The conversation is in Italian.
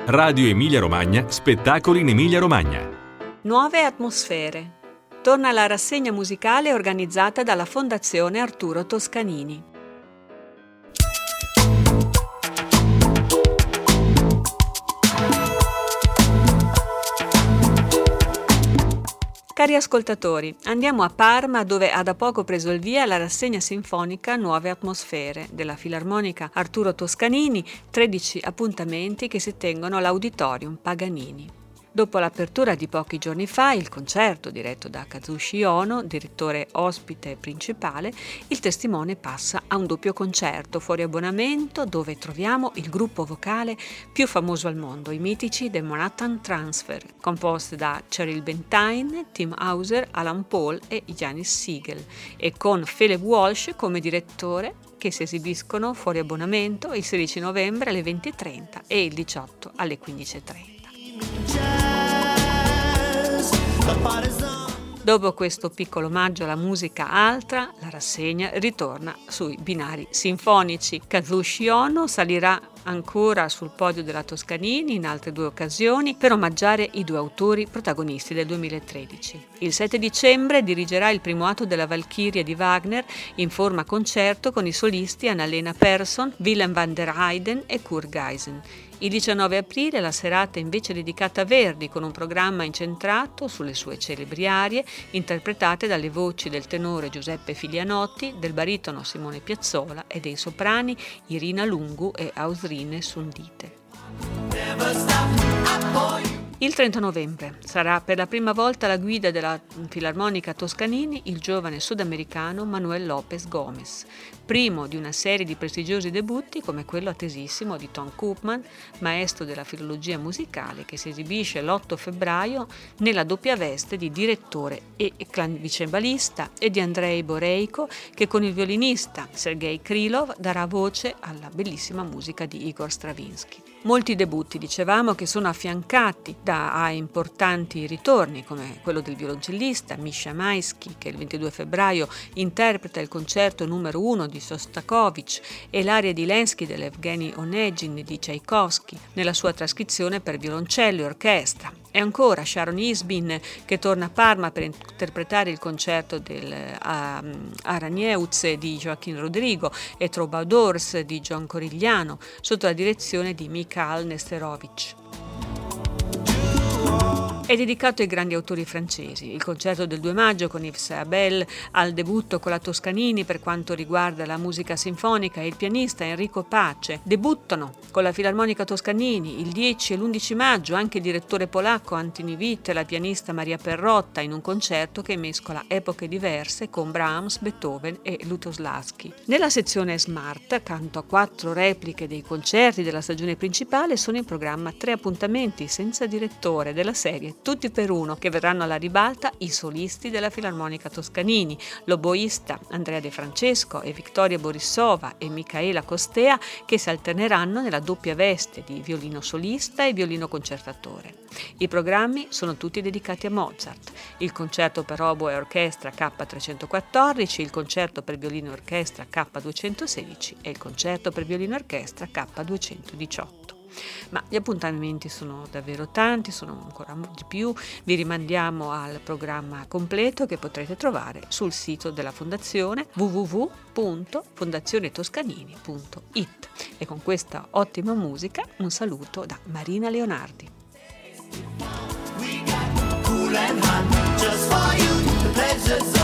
Radio Emilia Romagna, spettacoli in Emilia Romagna. Nuove atmosfere. Torna la rassegna musicale organizzata dalla Fondazione Arturo Toscanini. Cari ascoltatori, andiamo a Parma dove ha da poco preso il via la rassegna sinfonica Nuove Atmosfere della Filarmonica Arturo Toscanini, 13 appuntamenti che si tengono all'Auditorium Paganini. Dopo l'apertura di pochi giorni fa, il concerto diretto da Kazushi Ono, direttore ospite principale, il testimone passa a un doppio concerto fuori abbonamento dove troviamo il gruppo vocale più famoso al mondo, i mitici The Manhattan Transfer, composti da Cheryl Bentine, Tim Hauser, Alan Paul e Janis Siegel, e con Philip Walsh come direttore, che si esibiscono fuori abbonamento il 16 novembre alle 20:30 e il 18 alle 15:30. Dopo questo piccolo omaggio alla musica altra, la rassegna ritorna sui binari sinfonici. Kazushi Ono salirà ancora sul podio della Toscanini in altre 2 occasioni per omaggiare i 2 autori protagonisti del 2013. Il 7 dicembre dirigerà il primo atto della Valchiria di Wagner in forma concerto con i solisti Annalena Persson, Willem van der Heyden e Kurt Geisen. Il 19 aprile la serata è invece dedicata a Verdi con un programma incentrato sulle sue celebri arie interpretate dalle voci del tenore Giuseppe Filianotti, del baritono Simone Piazzola e dei soprani Irina Lungu e Ausrine Sundite. Il 30 novembre sarà per la prima volta alla guida della Filarmonica Toscanini il giovane sudamericano Manuel López Gómez, primo di una serie di prestigiosi debutti come quello attesissimo di Tom Koopman, maestro della filologia musicale, che si esibische l'8 febbraio nella doppia veste di direttore e clavicembalista, e di Andrei Boreiko, che con il violinista Sergei Krylov darà voce alla bellissima musica di Igor Stravinsky. Molti debutti, dicevamo, che sono affiancati da importanti ritorni, come quello del violoncellista Misha Maisky, che il 22 febbraio interpreta il concerto numero 1 di Shostakovich e l'aria di Lenski dell'Evgeny Onegin di Tchaikovsky nella sua trascrizione per violoncello e orchestra. E ancora Sharon Isbin, che torna a Parma per interpretare il concerto del Aranyeuz di Joaquín Rodrigo e Troubadours di John Corigliano sotto la direzione di Mikhail Nesterovich. È dedicato ai grandi autori francesi. Il concerto del 2 maggio con Yves Abel al debutto con la Toscanini per quanto riguarda la musica sinfonica e il pianista Enrico Pace debuttano con la Filarmonica Toscanini il 10 e l'11 maggio anche il direttore polacco Antoni Witt e la pianista Maria Perrotta in un concerto che mescola epoche diverse con Brahms, Beethoven e Lutosławski. Nella sezione Smart, accanto a 4 repliche dei concerti della stagione principale, sono in programma 3 appuntamenti senza direttore della serie Tutti per uno, che vedranno alla ribalta i solisti della Filarmonica Toscanini, l'oboista Andrea De Francesco e Victoria Borissova e Michaela Costea, che si alterneranno nella doppia veste di violino solista e violino concertatore. I programmi sono tutti dedicati a Mozart: il concerto per oboe e orchestra K314, il concerto per violino e orchestra K216 e il concerto per violino e orchestra K218. Ma gli appuntamenti sono davvero tanti, sono ancora di più. Vi rimandiamo al programma completo che potrete trovare sul sito della Fondazione www.fondazionetoscanini.it. E con questa ottima musica un saluto da Marina Leonardi. We got cool and hot just for you. The pleasures